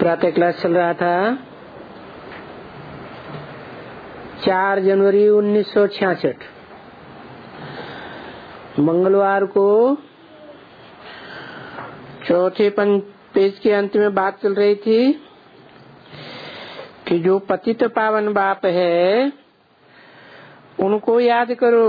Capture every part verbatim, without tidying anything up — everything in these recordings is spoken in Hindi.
प्रातः क्लास चल रहा था चार जनवरी उन्नीस सौ छियासठ मंगलवार को चौथे पेज के अंत में बात चल रही थी कि जो पतित पावन बाप है उनको याद करो।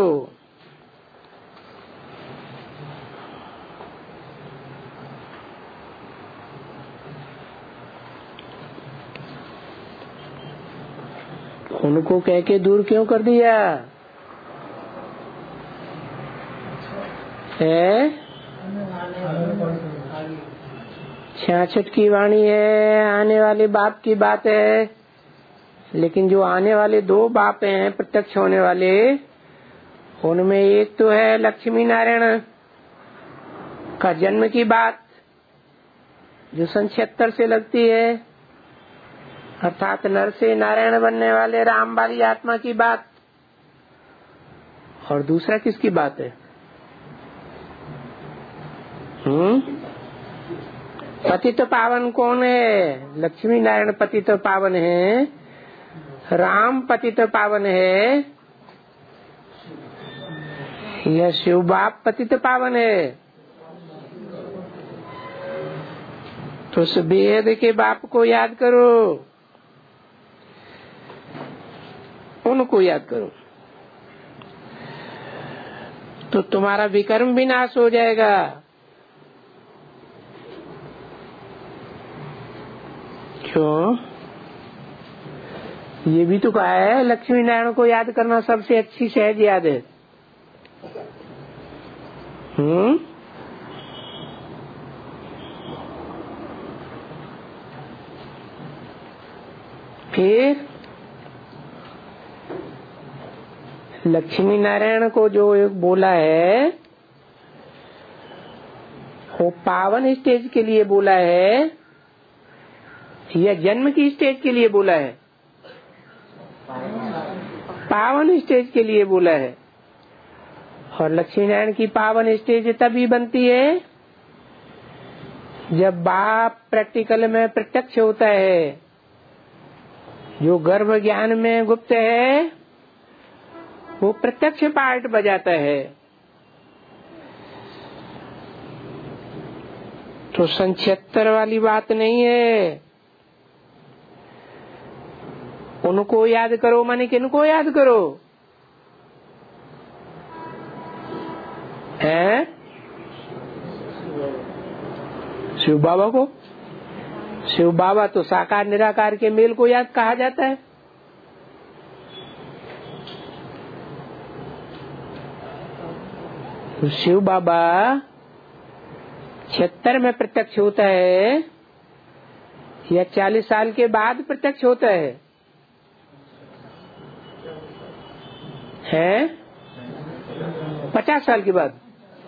उनको कह के दूर क्यों कर दिया है? छियासठ की वाणी है, आने वाले बाप की बात है, लेकिन जो आने वाले दो बाप हैं प्रत्यक्ष होने वाले, उनमें एक तो है लक्ष्मी नारायण का जन्म की बात जो सन छिहत्तर से लगती है, अर्थात नर से नारायण बनने वाले राम वाली आत्मा की बात। और दूसरा किसकी बात है? हम्म पतित पावन कौन है? लक्ष्मी नारायण पतित पावन है, राम पतित पावन है, यह शिव बाप पतित पावन है। तो उस बेहद के बाप को याद करो, उनको याद करो तो तुम्हारा विकर्म भी नाश हो जाएगा। क्यों? ये भी तो कहा है लक्ष्मी नारायण को याद करना सबसे अच्छी सहज याद है। हम्म फिर लक्ष्मी नारायण को जो एक बोला है वो पावन स्टेज के लिए बोला है या जन्म की स्टेज के लिए बोला है? पावन स्टेज के लिए बोला है। और लक्ष्मी नारायण की पावन स्टेज तभी बनती है जब बाप प्रैक्टिकल में प्रत्यक्ष होता है। जो गर्भ ज्ञान में गुप्त है वो प्रत्यक्ष पार्ट बजाता है। तो सन छिहत्तर वाली बात नहीं है। उनको याद करो माने किनको याद करो? हैं? शिव बाबा को। शिव बाबा तो साकार निराकार के मेल को याद कहा जाता है। शिव बाबा छिहत्तर में प्रत्यक्ष होता है या चालीस साल के बाद प्रत्यक्ष होता है? है पचास साल के बाद।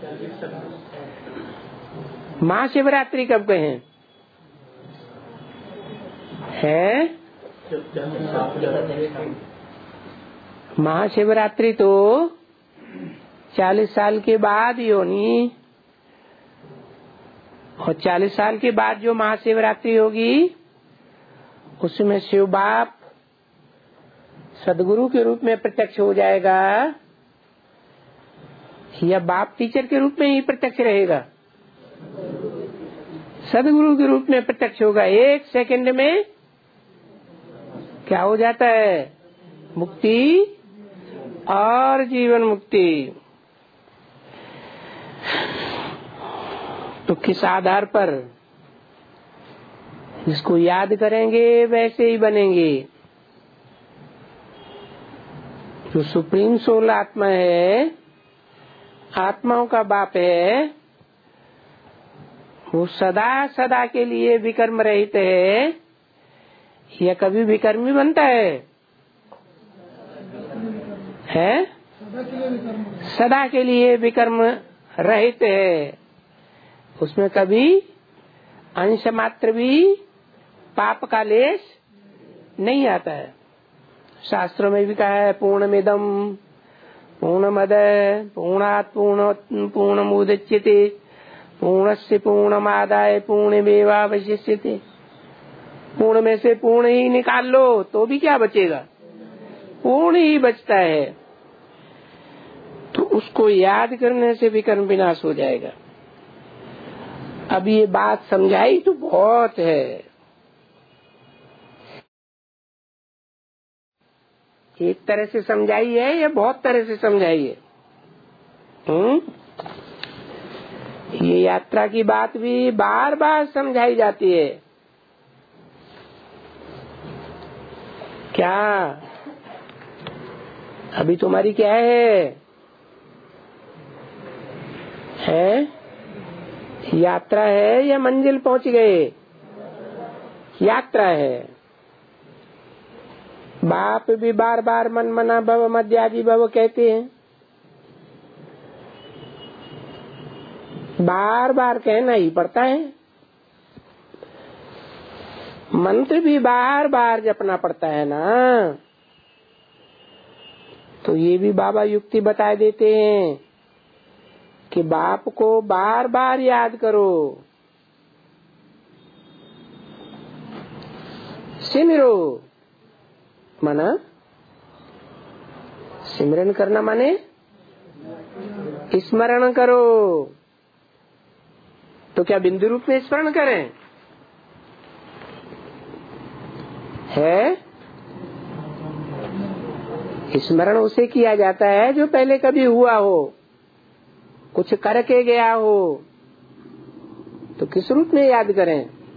महाशिवरात्रि कब कहें? है महाशिवरात्रि तो चालीस साल के बाद ही होनी। और चालीस साल के बाद जो महाशिवरात्रि होगी उसमें शिव बाप सदगुरु के रूप में प्रत्यक्ष हो जाएगा या बाप टीचर के रूप में ही प्रत्यक्ष रहेगा? सदगुरु के रूप में प्रत्यक्ष होगा। एक सेकंड में क्या हो जाता है? मुक्ति और जीवन मुक्ति। तो किस आधार पर? जिसको याद करेंगे वैसे ही बनेंगे। जो सुप्रीम सोल आत्मा है, आत्माओं का बाप है, वो सदा सदा के लिए विकर्म रहित है या कभी विकर्मी बनता है? है सदा के लिए विकर्म रहित है। उसमें कभी अंश मात्र भी पाप का लेश नहीं आता है। शास्त्रों में भी कहा है पूर्णमिदं पूर्णमद पूर्णात् पूर्ण पूर्णमुदच्यते पूर्णस्य पूर्णमादाय पूर्णमेवावशिष्यते। पूर्ण में से पूर्ण ही निकाल लो तो भी क्या बचेगा, पूर्ण ही बचता है। तो उसको याद करने से भी कर्म विनाश हो जाएगा। अब ये बात समझाई तो बहुत है, एक तरह से समझाई है या बहुत तरह से समझाई है। हम्म ये यात्रा की बात भी बार बार समझाई जाती है। क्या अभी तुम्हारी क्या है है यात्रा है या मंजिल पहुंच गए? यात्रा है। बाप भी बार बार मन मना भव मध्यादि भव कहते हैं, बार बार कहना ही पड़ता है। मंत्र भी बार बार जपना पड़ता है ना। तो ये भी बाबा युक्ति बता देते हैं कि बाप को बार बार याद करो, सिमरो। माना सिमरन करना माने स्मरण करो। तो क्या बिंदु रूप में स्मरण करें? है स्मरण उसे किया जाता है जो पहले कभी हुआ हो, कुछ करके गया हो। तो किस रूप में याद करें?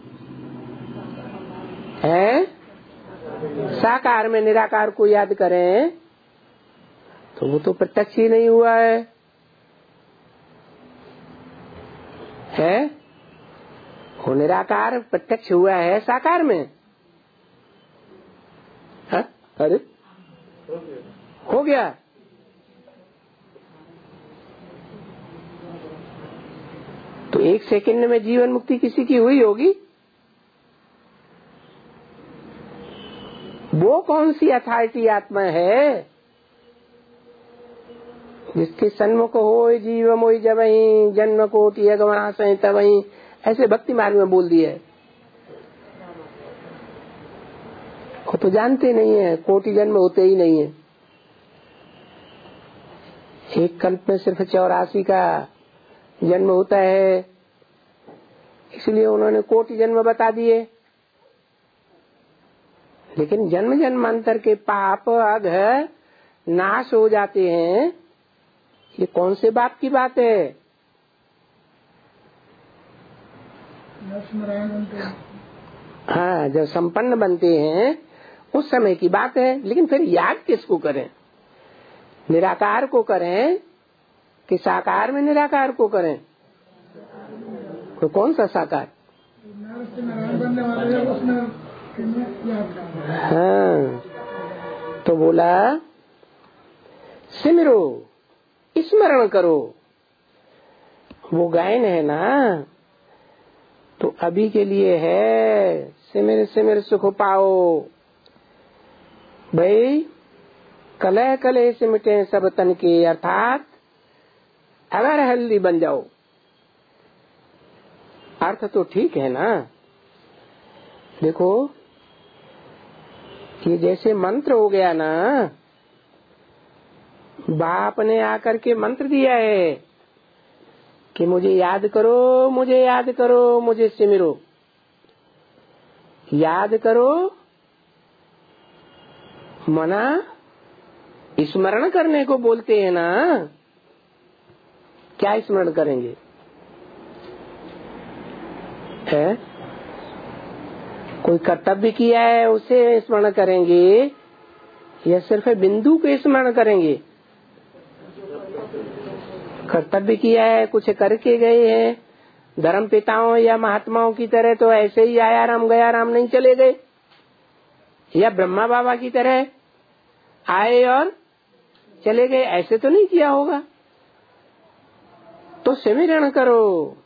है साकार में निराकार को याद करें तो वो तो प्रत्यक्ष ही नहीं हुआ है। है वो निराकार प्रत्यक्ष हुआ है साकार में? है? अरे हो गया। तो एक सेकंड में जीवन मुक्ति किसी की हुई होगी? वो कौन सी अथॉरिटी आत्मा है जिसके सन्मुख हो जीव मोई जब वही जन्म कोटि अगमना संहिता वही, ऐसे भक्ति मार्ग में बोल दिया है। वो तो जानते नहीं है कोटि जन्म होते ही नहीं है। एक कल्प में सिर्फ चौरासी का जन्म होता है, इसलिए उन्होंने कोटि जन्म बता दिए। लेकिन जन्म जन्मांतर के पाप अघ नाश हो जाते हैं, ये कौन से बाप की बात है? हाँ, जब संपन्न बनते हैं उस समय की बात है। लेकिन फिर याद किसको करें? निराकार को करें कि साकार में निराकार को करें? तो कौन सा साकार? हाँ, तो बोला सिमरो, स्मरण करो। वो गायन है ना, तो अभी के लिए है सिमर सिमर सुख पाओ। भाई कलह कलह से मिटे सब तन के, अर्थात अगर हल्दी बन जाओ। अर्थ तो ठीक है ना। देखो ये जैसे मंत्र हो गया ना, बाप ने आकर के मंत्र दिया है कि मुझे याद करो, मुझे याद करो, मुझे सिमरो। याद करो मना स्मरण करने को बोलते हैं ना। क्या स्मरण करेंगे? है कोई कर्तव्य किया है उसे स्मरण करेंगे या सिर्फ बिंदु को स्मरण करेंगे? कर्तव्य किया है, कुछ करके गए हैं। धर्म पिताओं या महात्माओं की तरह तो ऐसे ही आया राम गया राम नहीं चले गए, या ब्रह्मा बाबा की तरह आए और चले गए, ऐसे तो नहीं किया होगा। तो सिमरण करो,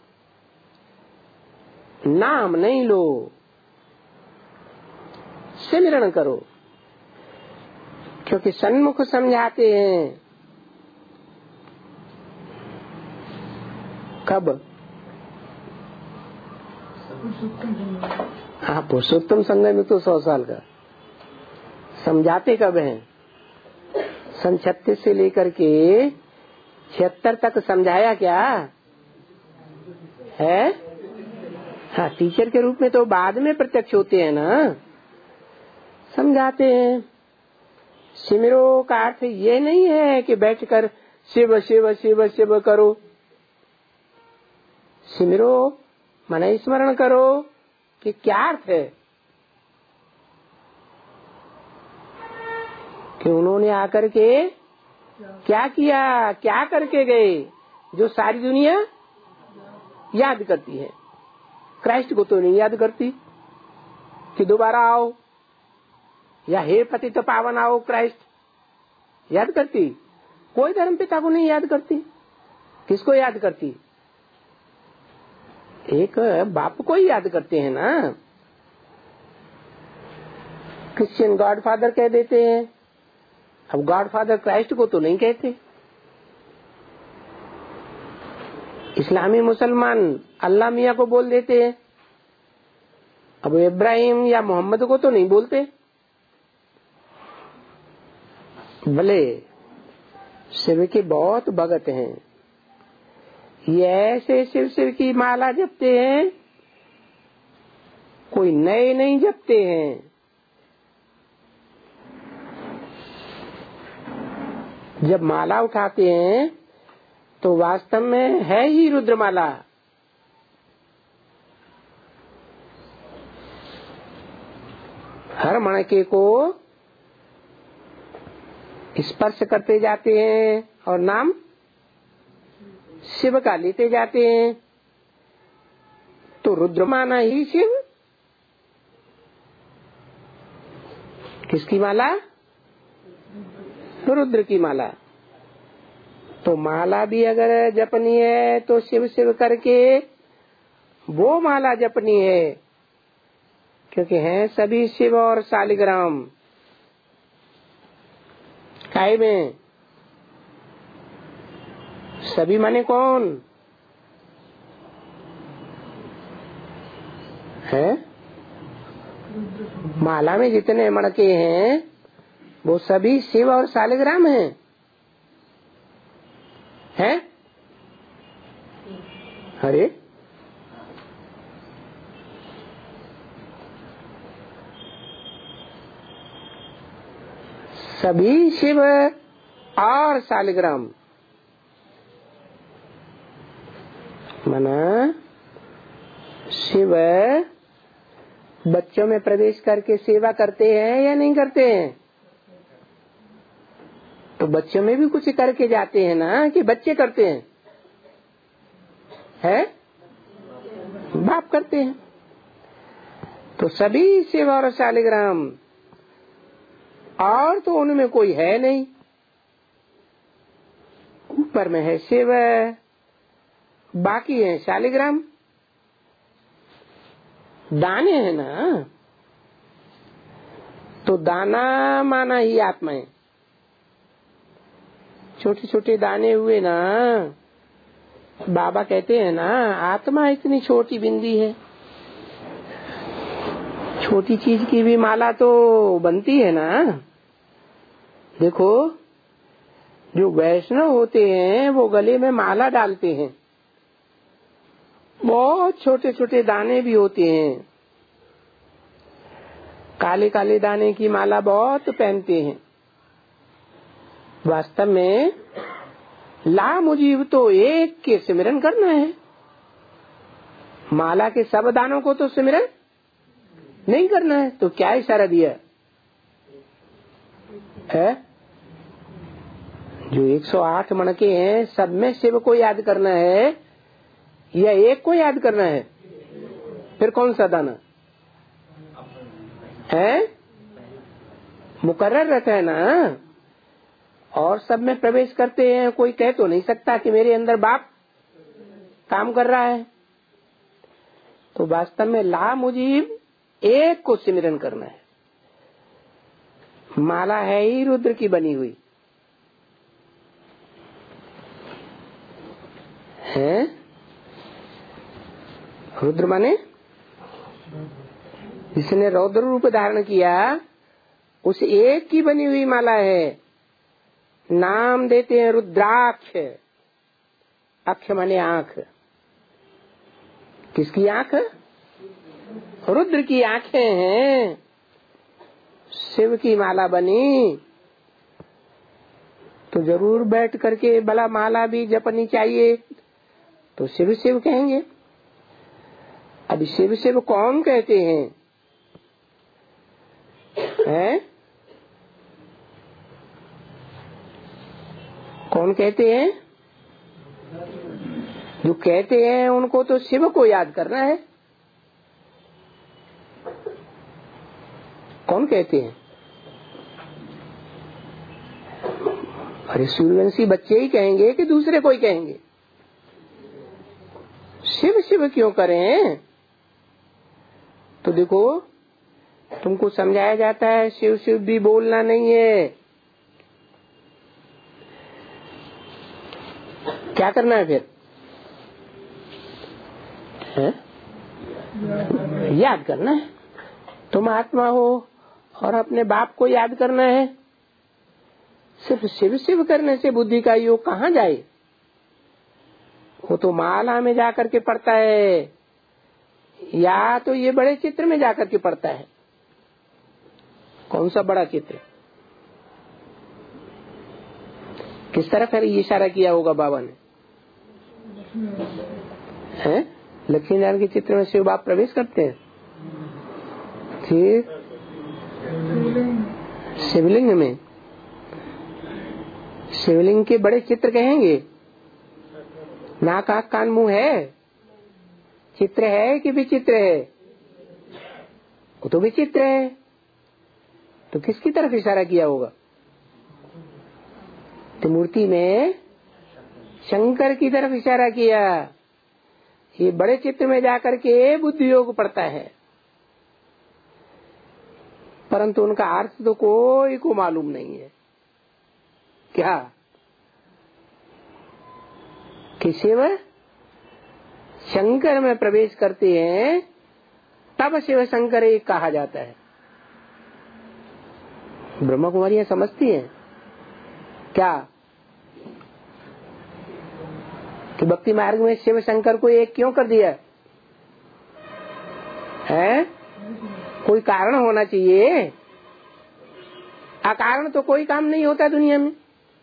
नाम नहीं लो, सिमरण करो। क्योंकि सन्मुख समझाते हैं। कब? हाँ, पुरुषोत्तम संगम में तो सौ साल का। समझाते कब हैं? सन छत्तीस से लेकर के छिहत्तर तक समझाया क्या है? हाँ, टीचर के रूप में तो बाद में प्रत्यक्ष होते हैं ना, समझाते हैं। सिमरो का अर्थ ये नहीं है कि बैठकर शिव शिव शिव शिव करो। सिमरो माने स्मरण करो कि क्या अर्थ है कि उन्होंने आकर के क्या किया, क्या करके गए, जो सारी दुनिया याद करती है। क्राइस्ट को तो नहीं याद करती कि दोबारा आओ, या हे पतित पावन आओ क्राइस्ट, याद करती? कोई धर्म पिता को नहीं याद करती। किसको याद करती? एक बाप को ही याद करते हैं ना। क्रिश्चियन गॉड फादर कह देते हैं, अब गॉड फादर क्राइस्ट को तो नहीं कहते। इस्लामी मुसलमान अल्लाह मियाँ को बोल देते हैं, अब इब्राहिम या मोहम्मद को तो नहीं बोलते। भले शिव के बहुत भगत हैं, ये ऐसे शिव शिव की माला जपते हैं, कोई नए नहीं जपते हैं। जब माला उठाते हैं तो वास्तव में है ही रुद्रमाला। हर मणके को स्पर्श करते जाते हैं और नाम शिव का लेते जाते हैं, तो रुद्र माना ही शिव। किसकी माला? रुद्र की माला। तो माला भी अगर जपनी है तो शिव शिव करके वो माला जपनी है, क्योंकि हैं सभी शिव और शालिग्राम। काय में सभी माने कौन है? माला में जितने मणके हैं वो सभी शिव और शालिग्राम हैं, हैं? अरे सभी शिव और शालिग्राम मना शिव बच्चों में प्रवेश करके सेवा करते हैं या नहीं करते हैं? तो बच्चों में भी कुछ करके जाते हैं ना, कि बच्चे करते हैं? है बाप करते हैं। तो सभी शिव और शालिग्राम, और तो उनमें कोई है नहीं। ऊपर में है शिव, बाकी है शालिग्राम। दाने हैं ना, तो दाना माना ही आत्मा है। छोटे छोटे दाने हुए ना, बाबा कहते हैं ना आत्मा इतनी छोटी बिंदी है। छोटी चीज की भी माला तो बनती है ना। देखो जो वैष्णव होते हैं वो गले में माला डालते हैं, बहुत छोटे छोटे दाने भी होते हैं। काले काले दाने की माला बहुत पहनते हैं। वास्तव में ला मुझीब तो एक के सिमरन करना है। माला के सब दानों को तो सिमरन नहीं करना है, तो क्या इशारा दिया है? जो एक सौ आठ मणके हैं सब में शिव को याद करना है या एक को याद करना है? फिर कौन सा दाना है? मुकर्रर रहता है ना, और सब में प्रवेश करते हैं। कोई कह तो नहीं सकता कि मेरे अंदर बाप काम कर रहा है। तो वास्तव में ला मुजीब एक को सिमरन करना है। माला है ही रुद्र की बनी हुई है। रुद्र माने जिसने रौद्र रूप धारण किया उस एक की बनी हुई माला है। नाम देते हैं रुद्राक्ष। अक्ष माने आंख। किसकी आंख? रुद्र की आंखें हैं। शिव की माला बनी तो जरूर बैठ करके भला माला भी जपनी चाहिए, तो शिव शिव कहेंगे। अब शिव शिव कौन कहते हैं? हैं? कौन कहते हैं? जो कहते हैं उनको तो शिव को याद करना है। कौन कहते हैं? अरे सूर्यवंशी बच्चे ही कहेंगे कि दूसरे कोई कहेंगे? शिव शिव क्यों करें? तो देखो तुमको समझाया जाता है शिव शिव भी बोलना नहीं है। क्या करना है फिर? है? याद करना है। तुम आत्मा हो और अपने बाप को याद करना है। सिर्फ शिव शिव करने से बुद्धि का योग कहाँ जाए? वो तो माला में जाकर के पड़ता है, या तो ये बड़े चित्र में जाकर के पड़ता है। कौन सा बड़ा चित्र? किस तरफ है इशारा किया होगा बाबा ने? हैं? लक्ष्मी नारायण के चित्र में शिव बाप प्रवेश करते हैं। फिर शिवलिंग में, शिवलिंग के बड़े चित्र कहेंगे। नाक आंख कान मुंह है, चित्र है कि विचित्र है? वो तो विचित्र है। तो किसकी तरफ इशारा किया होगा? तो मूर्ति में शंकर की तरफ इशारा किया। ये बड़े चित्र में जाकर के बुद्धि योग पड़ता है, परंतु उनका अर्थ तो कोई को मालूम नहीं है। क्या कि शिव शंकर में प्रवेश करते हैं, तब शिव शंकर एक कहा जाता है। ब्रह्मा कुमारियां समझती हैं क्या कि भक्ति मार्ग में शिव शंकर को एक क्यों कर दिया है? कोई कारण होना चाहिए। अकारण तो कोई काम नहीं होता दुनिया में।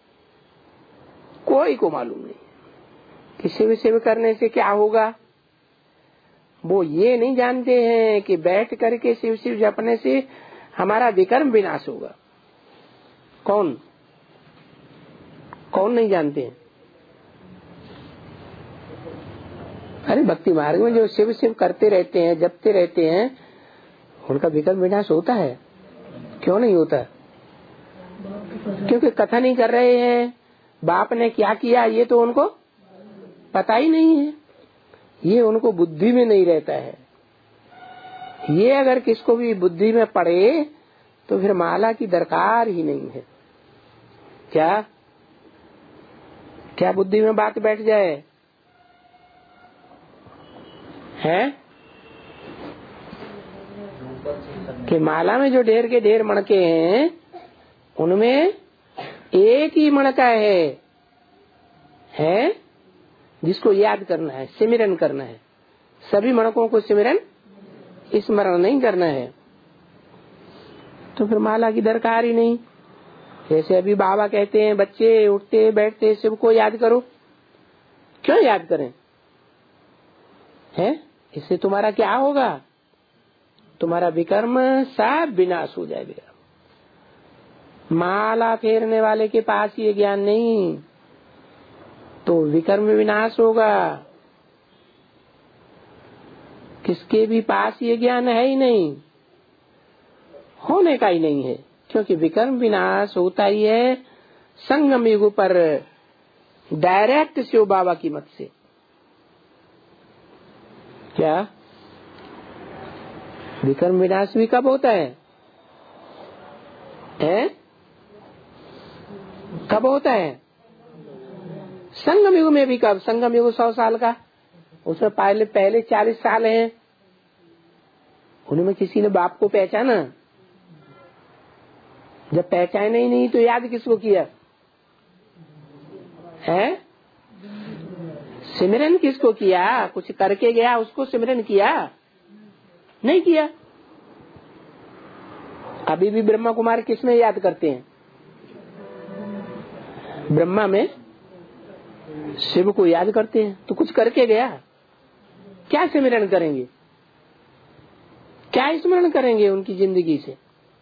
कोई को मालूम नहीं कि शिव शिव करने से क्या होगा। वो ये नहीं जानते हैं कि बैठ करके शिव शिव जपने से हमारा विकर्म विनाश होगा। कौन कौन नहीं जानते हैं? अरे भक्ति मार्ग में जो शिव शिव करते रहते हैं, जपते रहते हैं, उनका विकर्म विनाश होता है। क्यों नहीं होता? क्योंकि कथा नहीं कर रहे हैं। बाप ने क्या किया ये तो उनको पता ही नहीं है। ये उनको बुद्धि में नहीं रहता है। ये अगर किसको भी बुद्धि में पड़े तो फिर माला की दरकार ही नहीं है। क्या क्या बुद्धि में बात बैठ जाए है कि माला में जो ढेर के ढेर मणके हैं उनमें एक ही मणका है है जिसको याद करना है, सिमरन करना है। सभी मणकों को सिमरन स्मरण नहीं करना है, तो फिर माला की दरकार ही नहीं। जैसे अभी बाबा कहते हैं बच्चे उठते बैठते शिव को याद करो। क्यों याद करें? है इससे तुम्हारा क्या होगा? तुम्हारा विकर्म सब विनाश हो जाएगा। माला फेरने वाले के पास ये ज्ञान नहीं तो विकर्म विनाश होगा। किसके भी पास ये ज्ञान है ही नहीं, होने का ही नहीं है, क्योंकि विकर्म विनाश होता ही है संगम युग पर डायरेक्ट शिव बाबा की मत से। क्या विकर्म विनाश भी कब होता है? हैं? कब होता है? संगम युग में भी। कब? संगम युग सौ साल का, उसमें पहले पहले चालीस साल हैं। उनमें किसी ने बाप को पहचाना? जब पहचाने ही नहीं तो याद किसको किया है? सिमरन किसको किया? कुछ करके गया उसको सिमरन किया? नहीं किया। अभी भी ब्रह्मा कुमार किस में याद करते हैं? ब्रह्मा में शिव को याद करते हैं। तो कुछ करके गया, क्या सिमरन करेंगे, क्या स्मरण करेंगे उनकी जिंदगी से?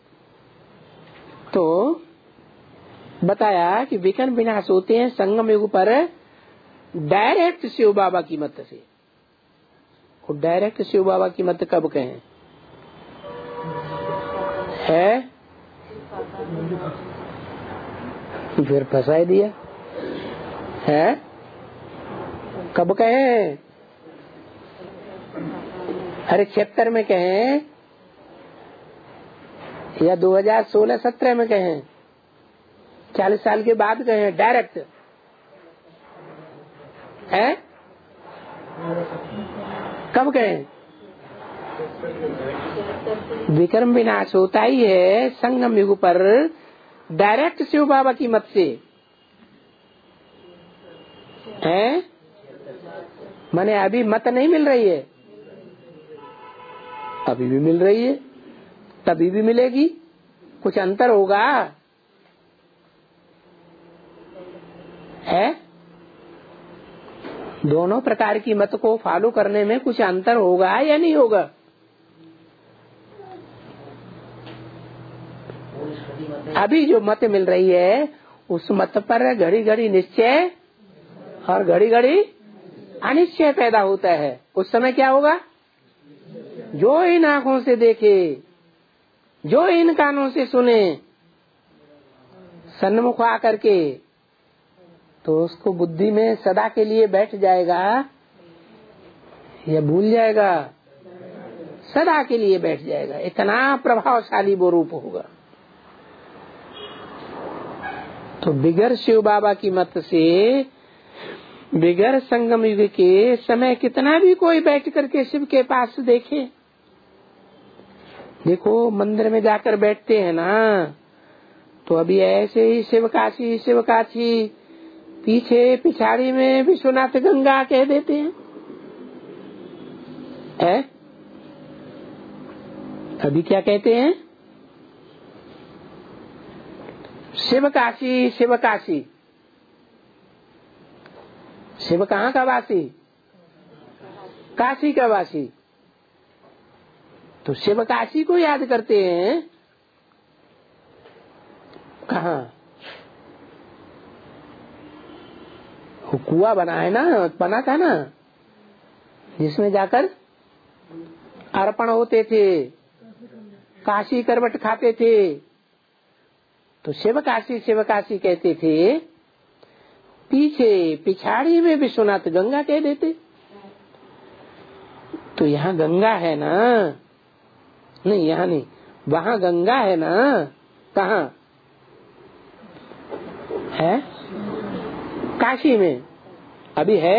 तो बताया कि विकर्म विनाश होते हैं संगम युग पर डायरेक्ट शिव बाबा की मत से। और डायरेक्ट शिव बाबा की मत कब कहें है? फिर फंसा दिया है। कब कहें? अरे छिहत्तर में कहें या दो हज़ार सोलह सत्रह में कहें, चालीस साल के बाद कहें डायरेक्ट है? कब कहें? विक्रम विनाश होता ही है संगम युग पर डायरेक्ट शिव बाबा की मत से है। माने अभी मत नहीं मिल रही है, अभी भी मिल रही है, तभी भी मिलेगी। कुछ अंतर होगा है? दोनों प्रकार की मत को फॉलो करने में कुछ अंतर होगा या नहीं होगा? अभी जो मत मिल रही है उस मत पर घड़ी घड़ी निश्चय और घड़ी घड़ी अनिश्चय पैदा होता है। उस समय क्या होगा? जो इन आंखों से देखे, जो इन कानों से सुने सन्मुख आकर के, तो उसको बुद्धि में सदा के लिए बैठ जाएगा या भूल जाएगा? सदा के लिए बैठ जाएगा। इतना प्रभावशाली वो रूप होगा। तो बिगर शिव बाबा की मत से, बिगर संगम युग के समय कितना भी कोई बैठ करके शिव के पास देखे, देखो मंदिर में जाकर बैठते हैं ना, तो अभी ऐसे ही शिव काशी शिव काशी, पीछे पिछाड़ी में विश्वनाथ गंगा कह देते हैं है? अभी क्या कहते हैं? शिव काशी शिव काशी। शिव कहाँ का वासी? काशी का वासी। तो शिव काशी को याद करते हैं कहाँ? वो कुआं बना है ना, बना था ना, जिसमें जाकर अर्पण होते थे, काशी करवट खाते थे। तो शिव काशी शिव काशी कहते थे, पीछे पिछाड़ी में विश्वनाथ गंगा कह देते। तो यहाँ गंगा है ना? नहीं, यहाँ नहीं, वहाँ गंगा है ना? कहाँ है? काशी में। अभी है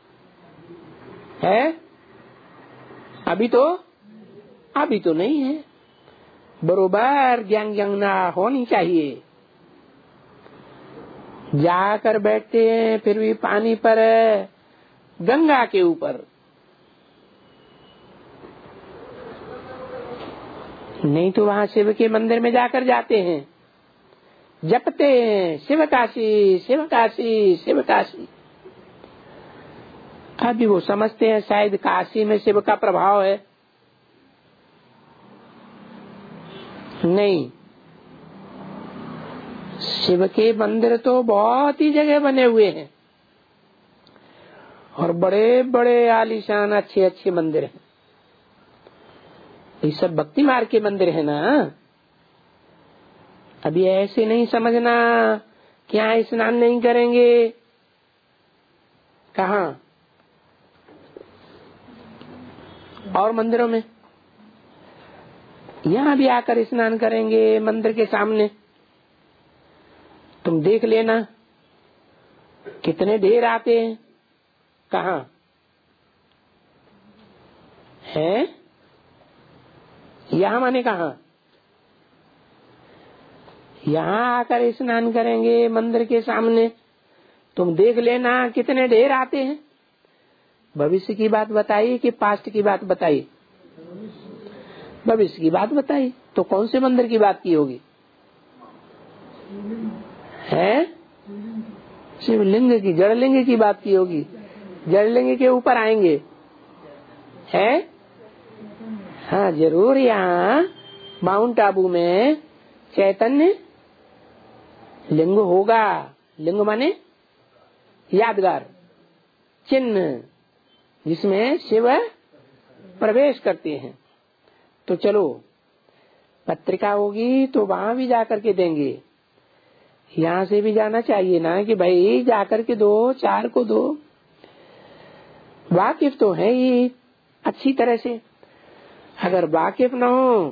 है? अभी तो अभी तो नहीं है। बरोबर ज्ञान ज्ञाना होनी चाहिए। जाकर बैठते हैं फिर भी पानी पर, गंगा के ऊपर। नहीं तो वहाँ शिव के मंदिर में जाकर जाते हैं, जपते हैं शिव काशी शिव काशी शिव काशी। अभी वो समझते हैं शायद काशी में शिव का प्रभाव है। नहीं, शिव के मंदिर तो बहुत ही जगह बने हुए हैं और बड़े बड़े आलीशान अच्छे अच्छे मंदिर हैं। ये सब भक्ति मार्ग के मंदिर है ना। अभी ऐसे नहीं समझना कि यहाँ स्नान नहीं करेंगे। कहाँ? और मंदिरों में। यहाँ भी आकर स्नान करेंगे मंदिर के सामने। तुम देख लेना कितने ढेर आते हैं। कहाँ है? यहाँ माने कहाँ? यहाँ आकर स्नान करेंगे मंदिर के सामने, तुम देख लेना कितने ढेर आते हैं। भविष्य की बात बताई कि पास्ट की बात बताई? भविष्य की बात बताई। तो कौन से मंदिर की बात की होगी? है शिवलिंग की, जड़लिंग की बात की होगी। जड़लिंग के ऊपर आएंगे है? हाँ जरूर। यहाँ माउंट आबू में चैतन्य लिंग होगा। लिंग माने यादगार चिन्ह, जिसमें शिव प्रवेश करते हैं। तो चलो पत्रिका होगी तो वहाँ भी जाकर के देंगे। यहाँ से भी जाना चाहिए ना कि भाई जाकर के दो, चार को दो। वाकिफ तो है ही अच्छी तरह से। अगर वाकिफ न हो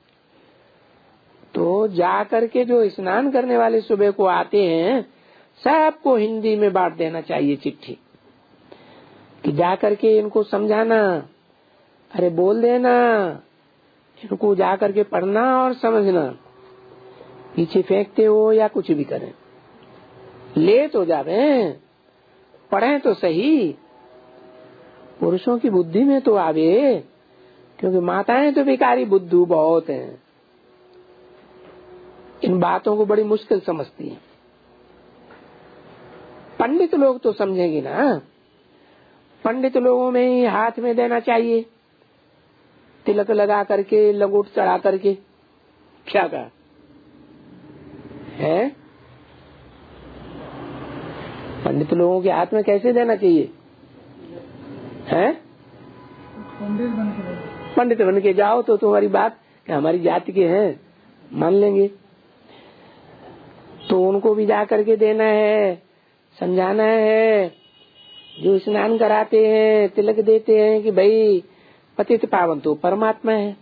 तो जाकर के जो स्नान करने वाले सुबह को आते हैं सबको हिंदी में बांट देना चाहिए चिट्ठी, कि जाकर के इनको समझाना, अरे बोल देना इनको, जाकर के पढ़ना और समझना। पीछे फेंकते हो या कुछ भी करें, ले तो जावे, पढ़े तो सही। पुरुषों की बुद्धि में तो आवे, क्योंकि माताएं तो बेकारी बुद्धू बहुत हैं, इन बातों को बड़ी मुश्किल समझती हैं। पंडित लोग तो समझेंगे ना। पंडित लोगों में ही हाथ में देना चाहिए, तिलक लगा करके, लंगोट चढ़ा करके। क्या कहा है? पंडित लोगों के हाथ में कैसे देना चाहिए? है पंडित बन के जाओ तो तुम्हारी बात कि हमारी जाति के हैं मान लेंगे। तो उनको भी जा करके देना है, समझाना है। जो स्नान कराते हैं, तिलक देते हैं कि भाई पतित पावन तो परमात्मा है।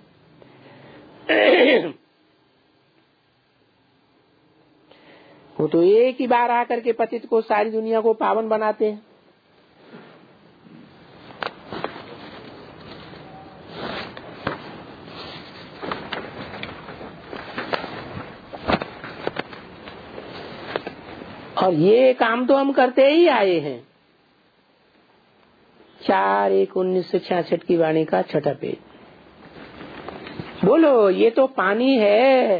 वो तो एक ही बार आकर के पतित को, सारी दुनिया को पावन बनाते हैं। और ये काम तो हम करते ही आए हैं। चार एक उन्नीस सौ छियासठ की वाणी का छठा पेज। बोलो, ये तो पानी है।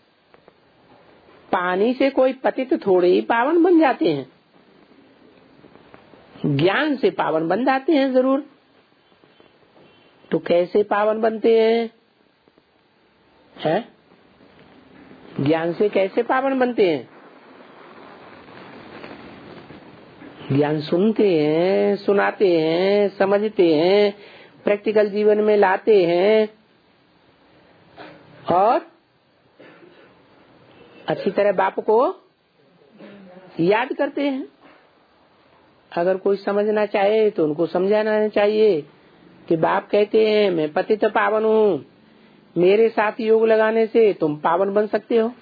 पानी से कोई पतित थोड़े ही पावन बन जाते हैं, ज्ञान से पावन बन जाते हैं जरूर। तो कैसे पावन बनते हैं? है? ज्ञान से कैसे पावन बनते हैं? ज्ञान सुनते हैं, सुनाते हैं, समझते हैं, प्रैक्टिकल जीवन में लाते हैं और अच्छी तरह बाप को याद करते हैं। अगर कोई समझना चाहे तो उनको समझाना चाहिए कि बाप कहते हैं मैं पतित पावन हूँ, मेरे साथ योग लगाने से तुम पावन बन सकते हो।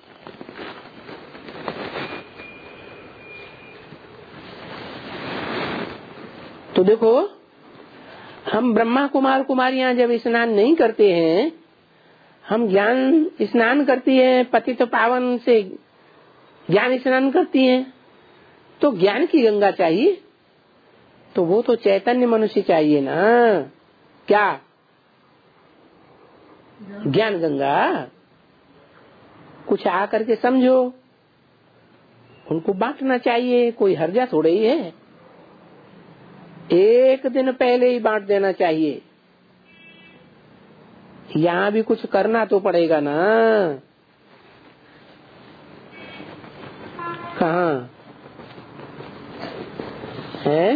तो देखो, हम ब्रह्मा कुमार कुमारियां जब स्नान नहीं करते हैं, हम ज्ञान स्नान करती हैं, पतित पावन से ज्ञान स्नान करती हैं, तो ज्ञान की गंगा चाहिए। तो वो तो चैतन्य मनुष्य चाहिए ना। क्या? ज्ञान गंगा। कुछ आकर के समझो, उनको बांटना चाहिए, कोई हर्जा थोड़े ही है। एक दिन पहले ही बांट देना चाहिए। यहाँ भी कुछ करना तो पड़ेगा ना। कहाँ है?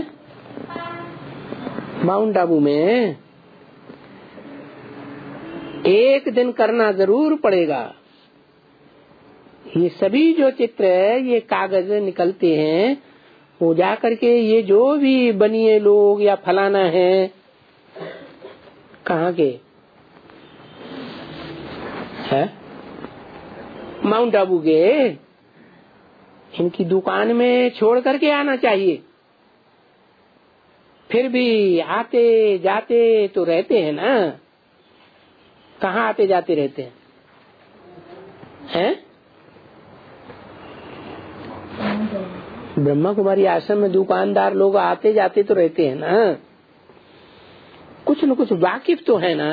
माउंट आबू में एक दिन करना जरूर पड़ेगा। ये सभी जो चित्र है, ये कागज निकलते हैं, वो जा करके ये जो भी बनिए लोग या फलाना है, कहाँ के है? माउंट आबू के। इनकी दुकान में छोड़ करके आना चाहिए। फिर भी आते जाते तो रहते हैं ना। कहाँ आते जाते रहते हैं? हैं? ब्रह्मा कुमारी आश्रम में दुकानदार लोग आते जाते तो रहते हैं ना, कुछ न कुछ वाकिफ तो है ना।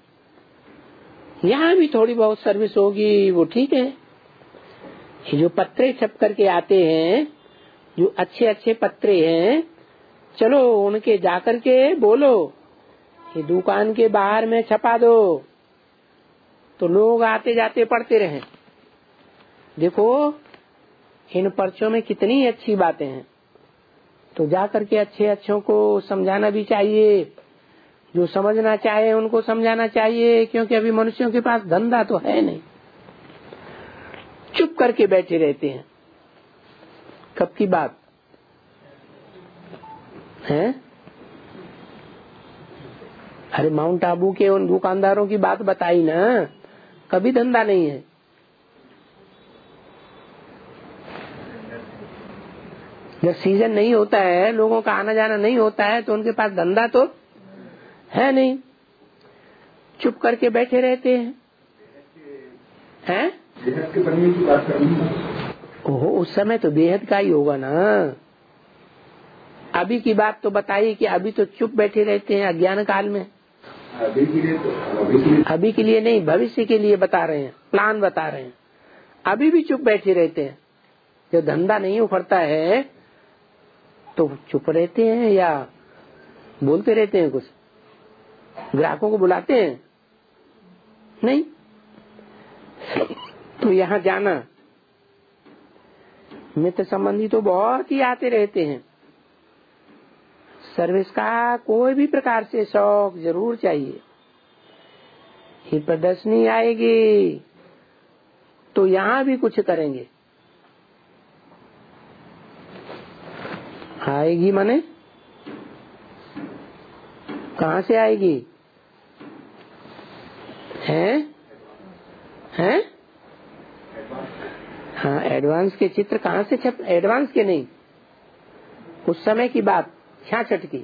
यहाँ भी थोड़ी बहुत सर्विस होगी, वो ठीक है। ये जो पत्रे छप करके आते हैं, जो अच्छे अच्छे पत्रे हैं, चलो उनके जाकर के बोलो कि दुकान के बाहर में छपा दो, तो लोग आते जाते पढ़ते रहें। देखो इन पर्चों में कितनी अच्छी बातें हैं, तो जाकर के अच्छे अच्छों को समझाना भी चाहिए, जो समझना चाहे उनको समझाना चाहिए, क्योंकि अभी मनुष्यों के पास धंधा तो है नहीं, चुप करके बैठे रहते हैं। कब की बात है? अरे माउंट आबू के उन दुकानदारों की बात बताई ना, कभी धंधा नहीं है। जब सीजन नहीं होता है, लोगों का आना जाना नहीं होता है, तो उनके पास धंधा तो है नहीं, चुप करके बैठे रहते हैं। हैं? बेहद के बनने की बात करेंगे। ओहो, उस समय तो बेहद का ही होगा ना। अभी की बात तो बताइए कि अभी तो चुप बैठे रहते हैं अज्ञान काल में। अभी के लिए तो अभी के लिए, अभी के लिए नहीं, भविष्य के लिए बता रहे हैं, प्लान बता रहे हैं। अभी भी चुप बैठे रहते हैं। जब धंधा नहीं उखड़ता है तो चुप रहते हैं या बोलते रहते हैं? कुछ ग्राहकों को बुलाते हैं? नहीं। तो यहाँ जाना, मित्र संबंधी तो बहुत ही आते रहते हैं। सर्विस का कोई भी प्रकार से शौक जरूर चाहिए। ये प्रदर्शनी आएगी तो यहाँ भी कुछ करेंगे। आएगी माने कहाँ से आएगी? हैं? हैं? हाँ, एडवांस के चित्र कहाँ से छप? एडवांस के नहीं, उस समय की बात, छियासठ की।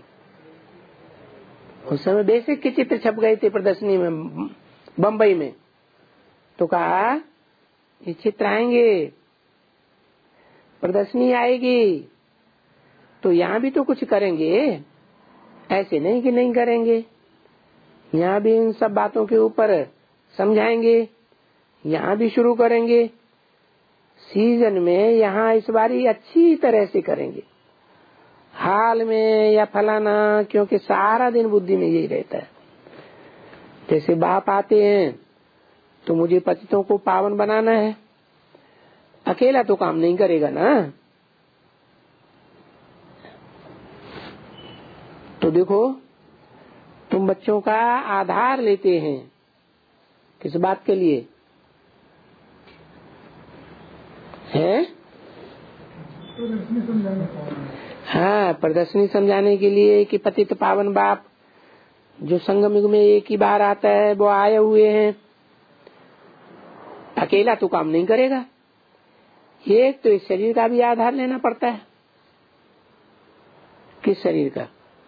उस समय बेसिक के चित्र छप गए थे प्रदर्शनी में, बम्बई में। तो कहा ये चित्र आएंगे, प्रदर्शनी आएगी, तो यहाँ भी तो कुछ करेंगे। ऐसे नहीं कि नहीं करेंगे, यहाँ भी इन सब बातों के ऊपर समझाएंगे, यहाँ भी शुरू करेंगे। सीजन में यहाँ इस बारी अच्छी तरह से करेंगे, हाल में या फलाना, क्योंकि सारा दिन बुद्धि में यही रहता है। जैसे बाप आते हैं तो मुझे पतितों को पावन बनाना है, अकेला तो काम नहीं करेगा ना। तो देखो, तुम बच्चों का आधार लेते हैं किस बात के लिए है? हाँ, प्रदर्शनी समझाने के लिए कि पतित पावन बाप जो संगम युग में एक ही बार आता है, वो आए हुए हैं, अकेला तो काम नहीं करेगा। एक तो इस शरीर का भी आधार लेना पड़ता है। किस शरीर का?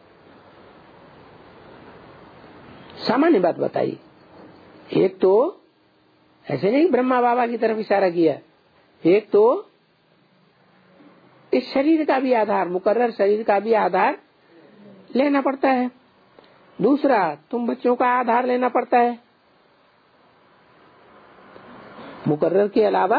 सामान्य बात बताइए। एक तो ऐसे नहीं ब्रह्मा बाबा की तरफ इशारा किया, एक तो इस शरीर का भी आधार, मुकर्रर शरीर का भी आधार लेना पड़ता है। दूसरा, तुम बच्चों का आधार लेना पड़ता है। मुकर्रर के अलावा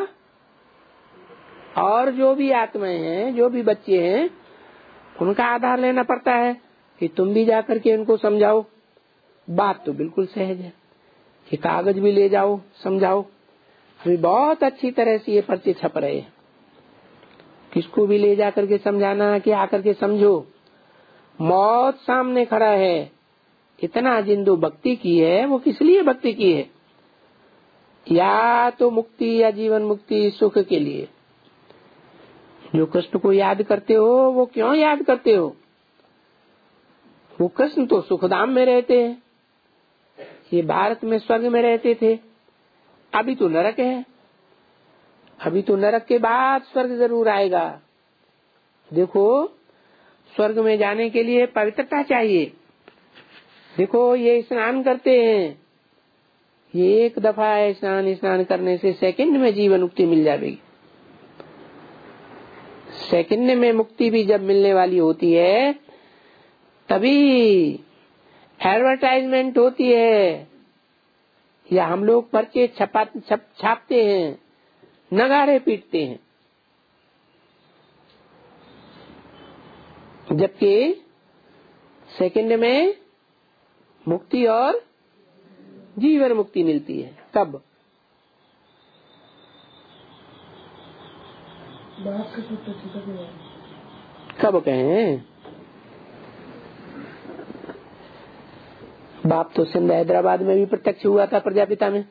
और जो भी आत्माएं हैं, जो भी बच्चे हैं, उनका आधार लेना पड़ता है कि तुम भी जाकर के उनको समझाओ। बात तो बिल्कुल सहज है कि कागज भी ले जाओ, समझाओ। अभी बहुत अच्छी तरह से ये पर्चे छप रहे हैं, किसको भी ले जाकर के समझाना कि आकर के समझो। मौत सामने खड़ा है, इतना जिंदो भक्ति की है, वो किस लिए भक्ति की है? या तो मुक्ति या जीवन मुक्ति, सुख के लिए। जो कृष्ण को याद करते हो, वो क्यों याद करते हो? वो कृष्ण तो सुखधाम में रहते हैं, ये भारत में स्वर्ग में रहते थे, अभी तो नरक है। अभी तो नरक के बाद स्वर्ग जरूर आएगा। देखो, स्वर्ग में जाने के लिए पवित्रता चाहिए। देखो, ये स्नान करते हैं, ये एक दफा स्नान स्नान करने से सेकंड में जीवन मुक्ति मिल जाएगी। सेकंड में मुक्ति भी जब मिलने वाली होती है तभी एडवर्टाइजमेंट होती है, या हम लोग पर्चे छपा छप, छापते हैं, नगाड़े पीटते हैं। जबकि सेकंड में मुक्ति और जीवन मुक्ति मिलती है। कब? कब कहें? बाप तो सिंध हैदराबाद में भी प्रत्यक्ष हुआ था, प्रजापिता में।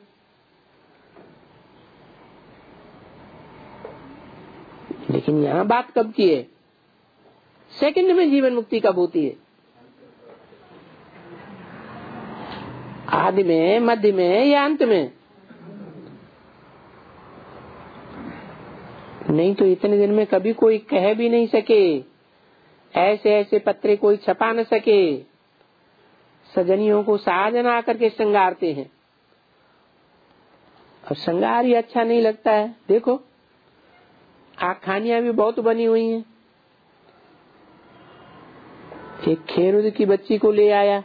लेकिन यहाँ बात कब की है? सेकंड में जीवन मुक्ति कब होती है? आदि में, मध्य में या अंत में? नहीं तो इतने दिन में कभी कोई कह भी नहीं सके, ऐसे ऐसे पत्रे कोई छपा न सके। सजनियों को साजन आकर के श्रृंगारते हैं, और श्रृंगार ही अच्छा नहीं लगता है। देखो आखानियां भी बहुत बनी हुई हैं। एक खेरुद की बच्ची को ले आया,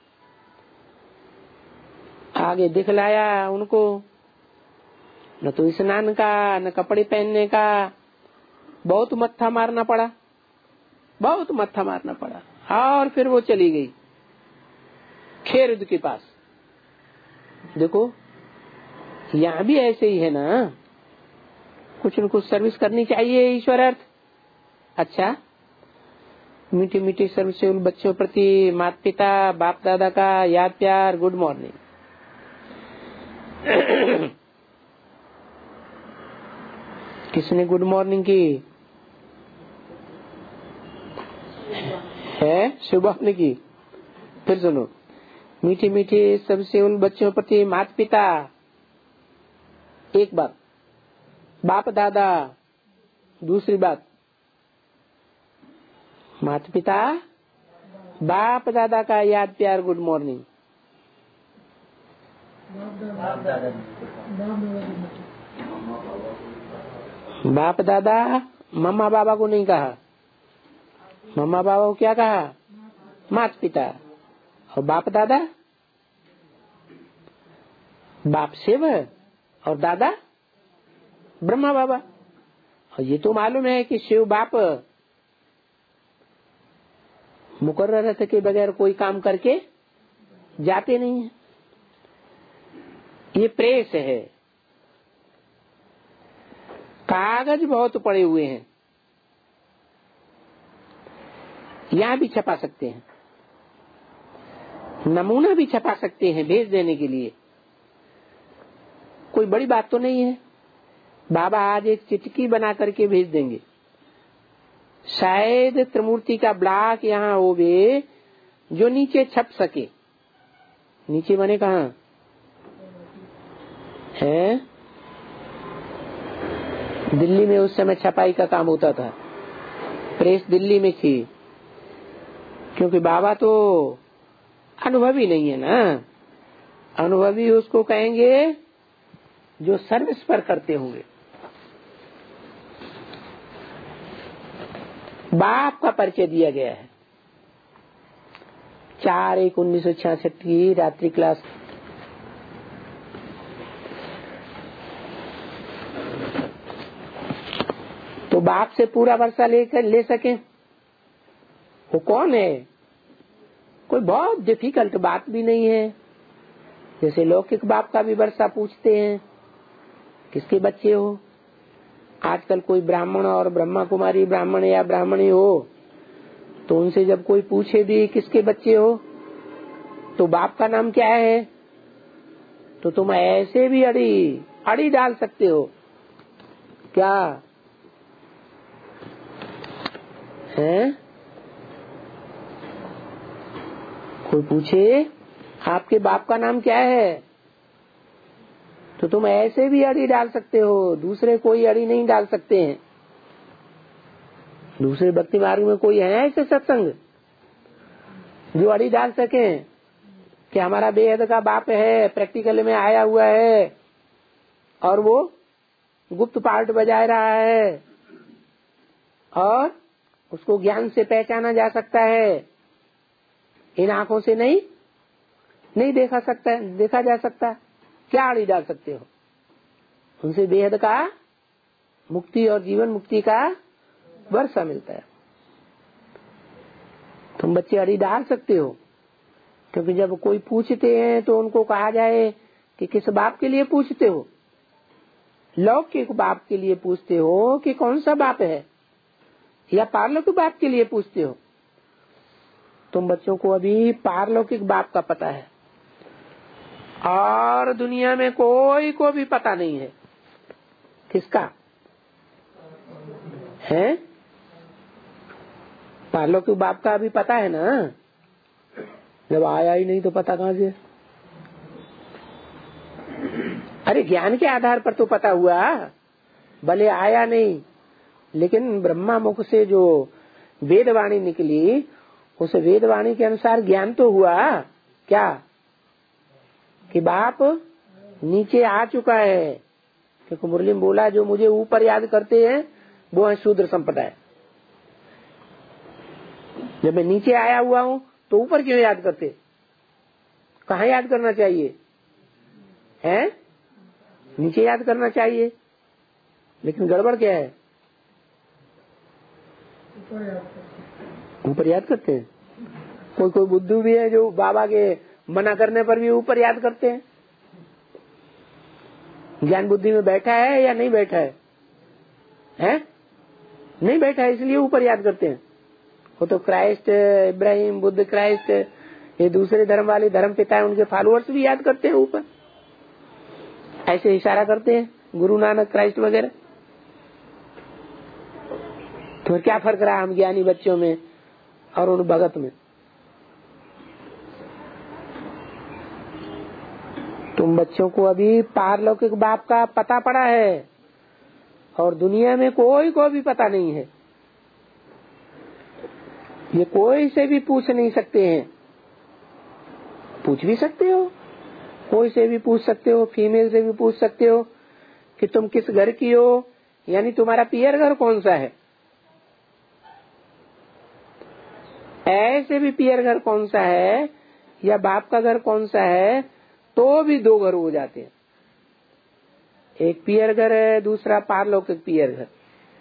आगे दिखलाया उनको, न तो स्नान का न कपड़े पहनने का। बहुत मत्था मारना पड़ा, बहुत मत्था मारना पड़ा। और फिर वो चली गई खेरुद के पास। देखो यहाँ भी ऐसे ही है ना, कुछ न कुछ सर्विस करनी चाहिए ईश्वर अर्थ। अच्छा, मीठी मीठी सर्विस बच्चों प्रति माता पिता बाप दादा का याद प्यार, गुड मॉर्निंग। किसने गुड मॉर्निंग की है? सुबह ने की। फिर सुनो, मीठी मीठी सबसे उन बच्चों प्रति माता पिता, एक बात, बाप दादा दूसरी बात, माता पिता बाप दादा का याद प्यार, गुड मॉर्निंग। बाप दादा मम्मा बाबा को नहीं कहा, मम्मा बाबा को क्या कहा? माता पिता। और बाप दादा, बाप शिव और दादा ब्रह्मा बाबा। और ये तो मालूम है कि शिव बाप मुकर्रर के बगैर कोई काम करके जाते नहीं है। ये प्रेस है, कागज बहुत पड़े हुए हैं, यहाँ भी छपा सकते हैं, नमूना भी छपा सकते हैं भेज देने के लिए। कोई बड़ी बात तो नहीं है। बाबा आज एक चिटकी बना करके भेज देंगे। शायद त्रिमूर्ति का ब्लॉक यहाँ होवे जो नीचे छप सके। नीचे बने कहाँ है? दिल्ली में उस समय छपाई का काम होता था, प्रेस दिल्ली में थी। क्योंकि बाबा तो अनुभवी नहीं है ना, अनुभवी उसको कहेंगे जो सर्विस पर करते होंगे। बाप का परिचय दिया गया है। चार एक उन्नीस सौ छियासठ की रात्रि क्लास। तो बाप से पूरा वर्षा लेकर ले सके, वो कौन है? कोई बहुत डिफिकल्ट बात भी नहीं है। जैसे लौकिक बाप का भी वर्षा पूछते हैं, किसके बच्चे हो? आजकल कोई ब्राह्मण और ब्रह्मा कुमारी ब्राह्मण या ब्राह्मणी हो तो उनसे जब कोई पूछे भी किसके बच्चे हो तो बाप का नाम क्या है, तो तुम ऐसे भी अड़ी अड़ी डाल सकते हो क्या है? कोई पूछे आपके बाप का नाम क्या है तो तुम ऐसे भी अड़ी डाल सकते हो, दूसरे कोई अड़ी नहीं डाल सकते हैं। दूसरे भक्ति मार्ग में कोई है ऐसे सत्संग जो अड़ी डाल सके? कि हमारा बेहद का बाप है, प्रैक्टिकल में आया हुआ है और वो गुप्त पार्ट बजा रहा है और उसको ज्ञान से पहचाना जा सकता है, इन आंखों से नहीं नहीं देखा सकता देखा जा सकता। क्या आड़ी डाल सकते हो? उनसे बेहद का मुक्ति और जीवन मुक्ति का वर्षा मिलता है। तुम बच्चे अड़ी डाल सकते हो, क्योंकि जब कोई पूछते हैं तो उनको कहा जाए कि किस बाप के लिए पूछते हो, लौकिक बाप के लिए पूछते हो कि कौन सा बाप है, या पारलौकिक बाप के लिए पूछते हो। तुम बच्चों को अभी पारलौकिक बाप का पता है और दुनिया में कोई को भी पता नहीं है। किसका है? पारलौकिक बाप का अभी पता है ना, जब आया ही नहीं तो पता कहाँ से? अरे ज्ञान के आधार पर तो पता हुआ, भले आया नहीं, लेकिन ब्रह्मा मुख से जो वेदवाणी निकली उस वेदवाणी के अनुसार ज्ञान तो हुआ। क्या? कि बाप नीचे आ चुका है। क्योंकि मुरली में बोला जो मुझे ऊपर याद करते हैं वो है शूद्र संप्रदाय। जब मैं नीचे आया हुआ हूँ तो ऊपर क्यों याद करते? कहाँ याद करना चाहिए? हैं? नीचे याद करना चाहिए, लेकिन गड़बड़ क्या है? ऊपर याद करते हैं। कोई कोई बुद्धू भी है जो बाबा के मना करने पर भी ऊपर याद करते हैं। ज्ञान बुद्धि में बैठा है या नहीं बैठा है? हैं? नहीं बैठा है, इसलिए ऊपर याद करते हैं। वो तो क्राइस्ट, इब्राहिम, बुद्ध, क्राइस्ट, ये दूसरे धर्म वाले धर्म पिता है, उनके फॉलोअर्स भी याद करते हैं ऊपर, ऐसे इशारा करते हैं, गुरु नानक, क्राइस्ट वगैरह। तो क्या फर्क रहा हम ज्ञानी बच्चों में और उन भगत में? तुम बच्चों को अभी पारलौकिक बाप का पता पड़ा है और दुनिया में कोई को भी पता नहीं है। ये कोई से भी पूछ नहीं सकते हैं। पूछ भी सकते हो, कोई से भी पूछ सकते हो, फीमेल से भी पूछ सकते हो कि तुम किस घर की हो, यानी तुम्हारा पियर घर कौन सा है। ऐसे भी पियर घर कौन सा है या बाप का घर कौन सा है, तो भी दो घर हो जाते हैं। एक पियर घर है, दूसरा पारलौकिक पियर घर।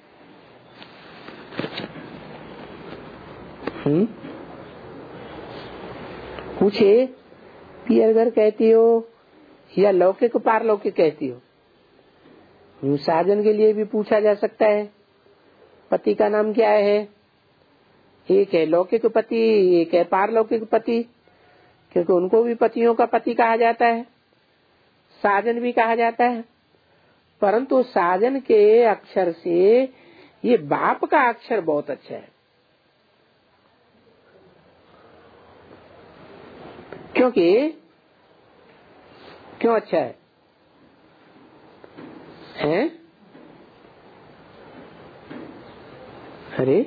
हम्म पूछे पियर घर कहती हो या लौकिक पारलौकिक कहती हो? साजन के लिए भी पूछा जा सकता है, पति का नाम क्या है? एक है लौकिक पति, एक है पारलौकिक पति, क्योंकि उनको भी पतियों का पति कहा जाता है, साजन भी कहा जाता है। परंतु साजन के अक्षर से ये बाप का अक्षर बहुत अच्छा है। क्योंकि क्यों अच्छा है? हैं? अरे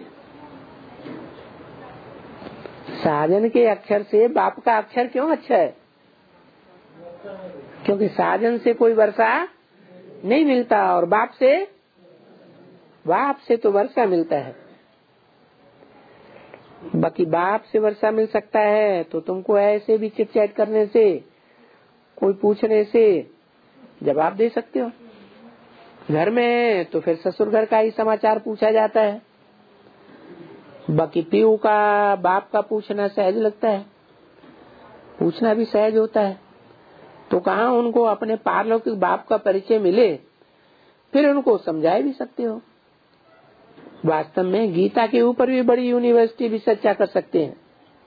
साजन के अक्षर से बाप का अक्षर क्यों अच्छा है? क्योंकि साजन से कोई वर्षा नहीं मिलता और बाप से बाप से तो वर्षा मिलता है। बाकी बाप से वर्षा मिल सकता है तो तुमको ऐसे भी चिट चैट करने से, कोई पूछने से जवाब दे सकते हो। घर में तो फिर ससुर घर का ही समाचार पूछा जाता है। बाकी पीऊ का बाप का पूछना सहज लगता है, पूछना भी सहज होता है। तो कहाँ उनको अपने पारलौकिक बाप का परिचय मिले, फिर उनको समझा भी सकते हो। वास्तव में गीता के ऊपर भी बड़ी यूनिवर्सिटी भी चर्चा कर सकते हैं,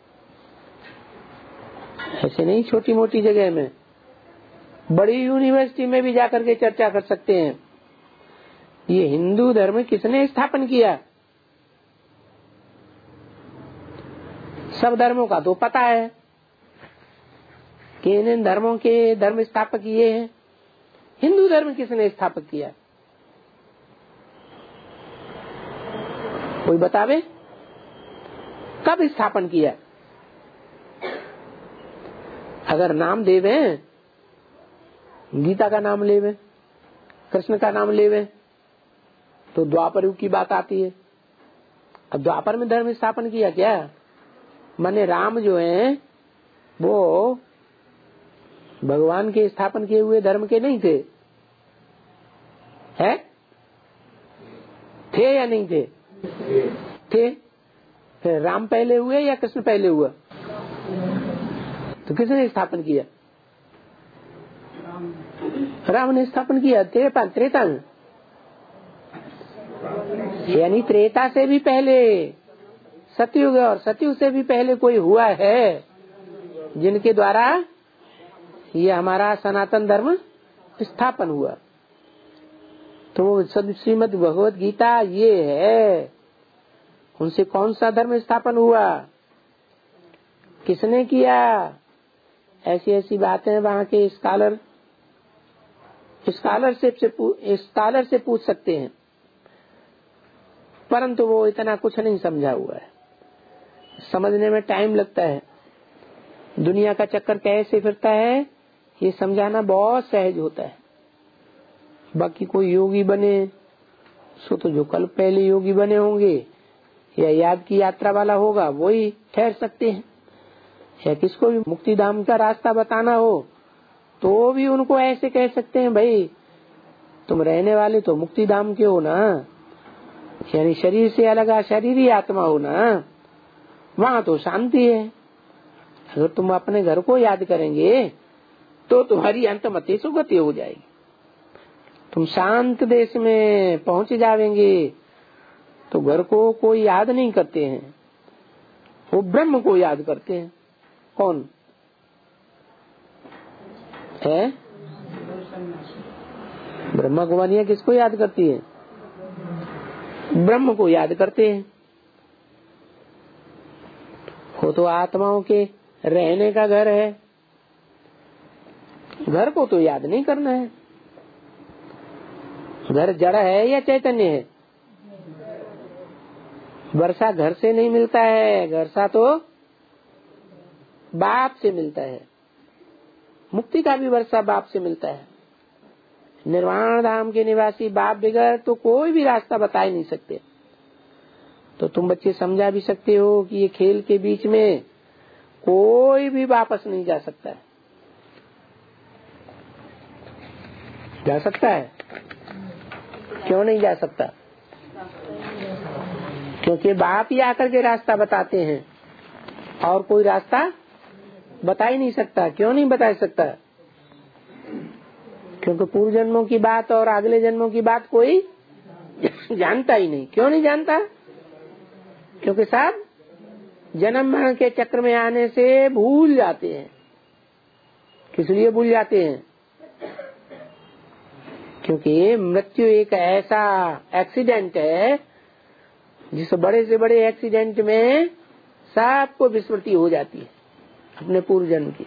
ऐसे नहीं छोटी मोटी जगह में, बड़ी यूनिवर्सिटी में भी जाकर के चर्चा कर सकते हैं। ये हिंदू धर्म किसने स्थापन किया? सब धर्मों का तो पता है कि इन धर्मों के धर्म स्थापक ये हैं। हिंदू धर्म किसने स्थापक किया? कोई बतावे, कब स्थापन किया? अगर नाम देवे, गीता का नाम लेवे, कृष्ण का नाम लेवे, तो द्वापर युग की बात आती है। अब द्वापर में धर्म स्थापन किया क्या? माने राम जो है वो भगवान के स्थापन किए हुए धर्म के नहीं थे, है? थे या नहीं थे? थे। फिर राम पहले हुए या कृष्ण पहले हुआ? तो किसने स्थापन किया? राम ने स्थापन किया। त्रेता त्रेता में, यानी त्रेता से भी पहले सतयुग, और सतयुग से भी पहले कोई हुआ है जिनके द्वारा ये हमारा सनातन धर्म स्थापन हुआ। तो श्रीमद् भगवत गीता ये है। उनसे कौन सा धर्म स्थापन हुआ, किसने किया? ऐसी ऐसी बातें वहाँ के स्कॉलर स्कॉलरशिप से स्कॉलर से पूछ सकते हैं, परंतु वो इतना कुछ नहीं समझा हुआ है। समझने में टाइम लगता है। दुनिया का चक्कर कैसे फिरता है ये समझाना बहुत सहज होता है। बाकी कोई योगी बने सो तो जो कल पहले योगी बने होंगे या याद की यात्रा वाला होगा वही ठहर सकते हैं, या किसको भी मुक्ति धाम का रास्ता बताना हो तो भी उनको ऐसे कह सकते हैं, भाई तुम रहने वाले तो मुक्ति धाम के हो ना, यानी शरीर से अलग शरीर ही आत्मा हो ना, वहाँ तो शांति है। अगर तुम अपने घर को याद करेंगे तो तुम्हारी अंतमति सुगति हो जाएगी, तुम शांत देश में पहुँच जाएंगे। तो घर को कोई याद नहीं करते हैं, वो ब्रह्म को याद करते हैं। कौन है? ब्रह्मा कुमारियाँ किसको याद करती है? ब्रह्म को याद करते हैं। वो तो आत्माओं के रहने का घर है, घर को तो याद नहीं करना है। घर जड़ है या चैतन्य है? वर्षा घर से नहीं मिलता है, वर्षा तो बाप से मिलता है। मुक्ति का भी वर्षा बाप से मिलता है। निर्वाण धाम के निवासी बाप बगैर तो कोई भी रास्ता बता ही नहीं सकते। तो तुम बच्चे समझा भी सकते हो कि ये खेल के बीच में कोई भी वापस नहीं जा सकता है। जा सकता है? क्यों नहीं जा सकता? क्योंकि बाप ही आकर के रास्ता बताते हैं और कोई रास्ता बता ही नहीं सकता। क्यों नहीं बता सकता? क्योंकि पूर्व जन्मों की बात और अगले जन्मों की बात कोई जानता ही नहीं। क्यों नहीं जानता? क्योंकि सब जन्म मरण के चक्र में आने से भूल जाते हैं। किस लिए भूल जाते हैं? क्योंकि मृत्यु एक ऐसा एक्सीडेंट है जिस बड़े से बड़े एक्सीडेंट में सबको विस्मृति हो जाती है अपने पूर्व जन्म की।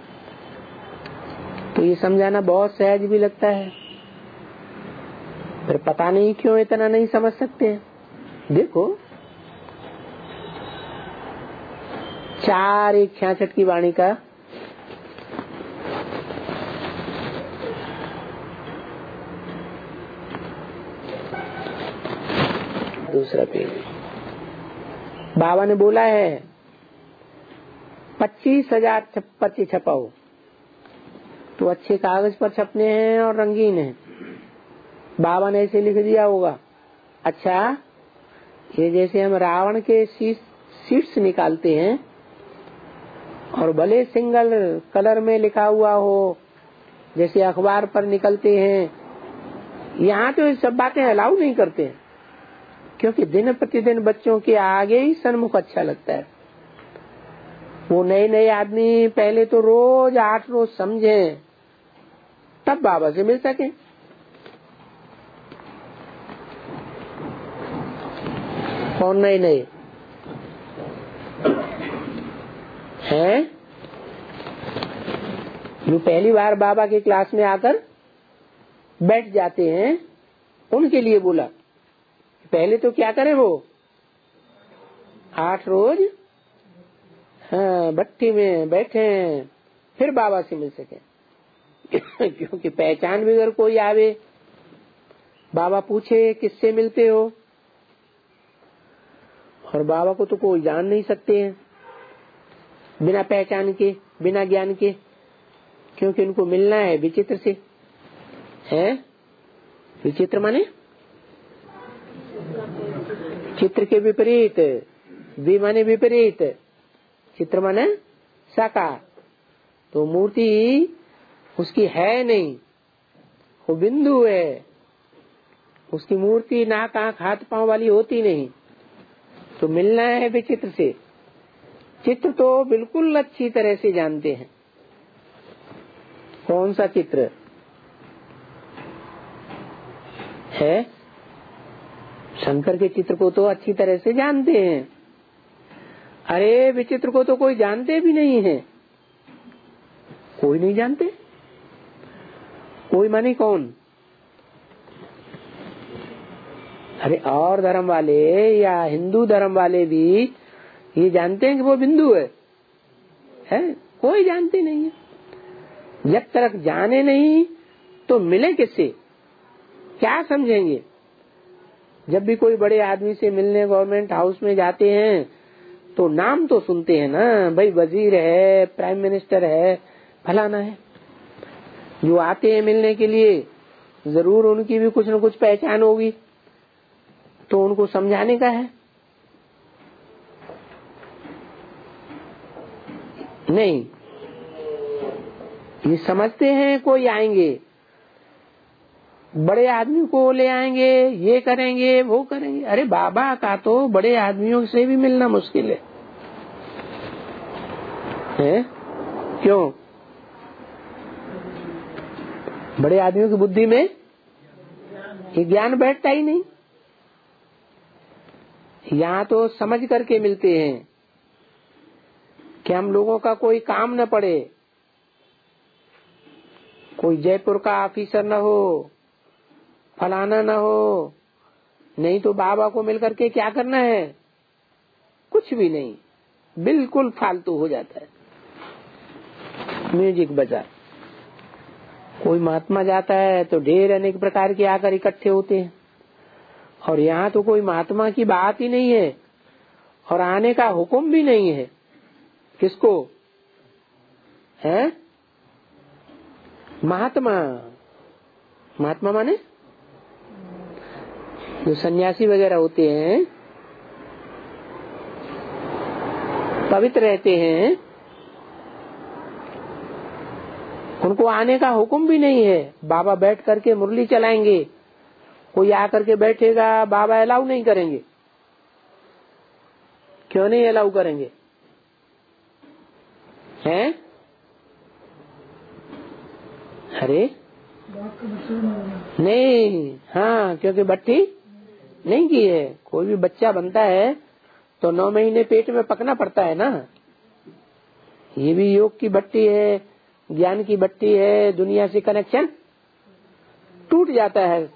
तो ये समझाना बहुत सहज भी लगता है, पर पता नहीं क्यों इतना नहीं समझ सकते हैं। देखो चार एक छियासठ की वाणी का दूसरा पेज, बाबा ने बोला है पच्चीस हजार पच्चीस छपाओ। तो अच्छे कागज पर छपने हैं और रंगीन है। बाबा ने ऐसे लिख दिया होगा। अच्छा, ये जैसे हम रावण के सीट्स निकालते हैं और भले सिंगल कलर में लिखा हुआ हो जैसे अखबार पर निकलते हैं, यहाँ तो ये सब बातें अलाउ नहीं करते हैं, क्योंकि दिन प्रतिदिन बच्चों के आगे ही सन्मुख अच्छा लगता है। वो नए नए आदमी पहले तो रोज आठ रोज समझे तब बाबा से मिल सके। कौन नए नए हैं? जो पहली बार बाबा के क्लास में आकर बैठ जाते हैं उनके लिए बोला। पहले तो क्या करे वो, आठ रोज हाँ भट्टी में बैठे फिर बाबा से मिल सके। क्योंकि पहचान भी अगर कोई आवे, बाबा पूछे किससे मिलते हो, और बाबा को तो कोई जान नहीं सकते हैं बिना पहचान के, बिना ज्ञान के, क्योंकि उनको मिलना है विचित्र से। है विचित्र माने चित्र के विपरीत, वि माने विपरीत, चित्र माने साकार। तो मूर्ति उसकी है नहीं, वो बिंदु है। उसकी मूर्ति नाक आंख हाथ पांव वाली होती नहीं। तो मिलना है विचित्र से। चित्र तो बिल्कुल अच्छी तरह से जानते हैं। कौन सा चित्र है? शंकर के चित्र को तो अच्छी तरह से जानते हैं। अरे विचित्र को तो कोई जानते भी नहीं है। कोई नहीं जानते। कोई माने कौन? अरे और धर्म वाले या हिंदू धर्म वाले भी ये जानते हैं कि वो बिंदु है, है? कोई जानते नहीं है। जब तक जाने नहीं तो मिले किससे, क्या समझेंगे? जब भी कोई बड़े आदमी से मिलने गवर्नमेंट हाउस में जाते हैं तो नाम तो सुनते हैं ना, भाई वजीर है, प्राइम मिनिस्टर है, फलाना है। जो आते हैं मिलने के लिए जरूर उनकी भी कुछ न कुछ पहचान होगी, तो उनको समझाने का है। नहीं, ये समझते हैं कोई आएंगे, बड़े आदमी को ले आएंगे, ये करेंगे वो करेंगे। अरे बाबा का तो बड़े आदमियों से भी मिलना मुश्किल है, है? क्यों? बड़े आदमियों की बुद्धि में ये ज्ञान बैठता ही नहीं। यहाँ तो समझ करके मिलते हैं कि हम लोगों का कोई काम न पड़े, कोई जयपुर का ऑफिसर न हो, फलाना न हो, नहीं तो बाबा को मिल करके क्या करना है? कुछ भी नहीं, बिल्कुल फालतू हो जाता है। म्यूजिक बजा। कोई महात्मा जाता है तो ढेर अनेक प्रकार के आकर इकट्ठे होते हैं, और यहाँ तो कोई महात्मा की बात ही नहीं है और आने का हुक्म भी नहीं है। किसको है? महात्मा। महात्मा माने जो सन्यासी वगैरह होते हैं, पवित्र रहते हैं, उनको आने का हुक्म भी नहीं है। बाबा बैठ करके मुरली चलाएंगे, कोई आकर के बैठेगा, बाबा अलाउ नहीं करेंगे। क्यों नहीं अलाउ करेंगे? हैं? अरे नहीं, हाँ, क्योंकि बट्टी नहीं की है। कोई भी बच्चा बनता है तो नौ महीने पेट में पकना पड़ता है ना। ये भी योग की बट्टी है, ज्ञान की बट्टी है। दुनिया से कनेक्शन टूट जाता है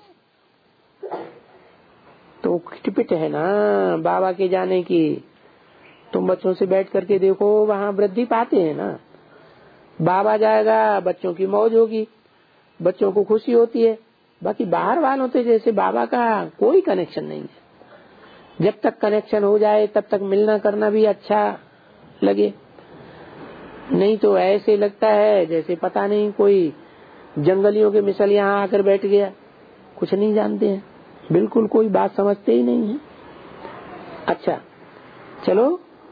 तो खिटपिट है ना बाबा के जाने की। तुम बच्चों से बैठ करके देखो, वहाँ वृद्धि पाते हैं ना। बाबा जाएगा, बच्चों की मौज होगी, बच्चों को खुशी होती है। बाकी बाहर वालों से जैसे बाबा का कोई कनेक्शन नहीं है। जब तक कनेक्शन हो जाए तब तक मिलना करना भी अच्छा लगे, नहीं तो ऐसे लगता है जैसे पता नहीं कोई जंगलियों के मिसल यहाँ आकर बैठ गया। कुछ नहीं जानते हैं, बिल्कुल कोई बात समझते ही नहीं है। अच्छा चलो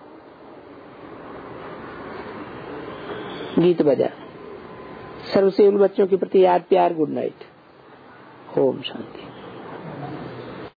गीत बजा। सर्वसेवल बच्चों के प्रति याद प्यार, गुड नाइट, ओम शांति।